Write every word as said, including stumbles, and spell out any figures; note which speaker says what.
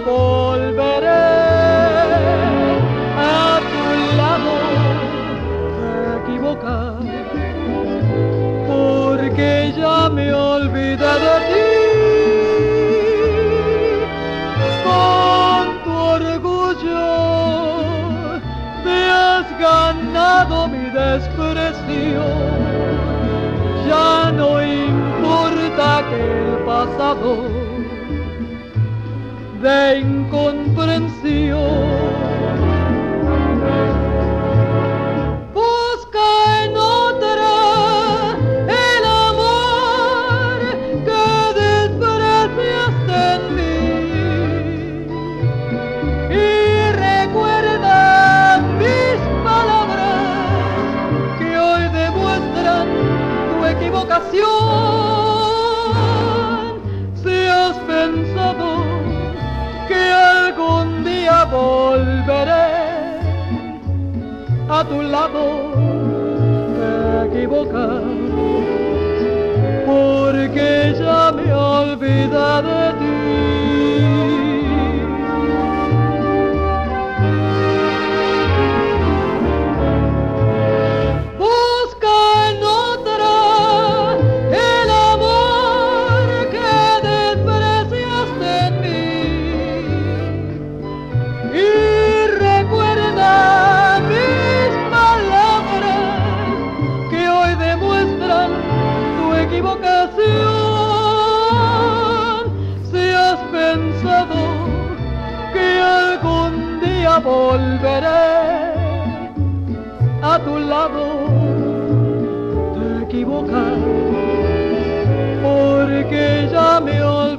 Speaker 1: volveré a tu lado. Te equivocas porque ya me olvidé de ti. Con tu orgullo te has ganado mi desprecio. Ya no importa que el pasado de incomprensión busca en otra el amor que despreciaste en mí, y recuerda mis palabras que hoy demuestran tu equivocación. Si has pensado que algún día volveré a tu lado, te equivocas porque ya me olvidé de ti. Busca en otra el amor que despreciaste en mí, y recuerda mis palabras que hoy demuestran tu equivocación. Si has pensado que algún día volveré a tu lado, te equivocas porque ya me olvidé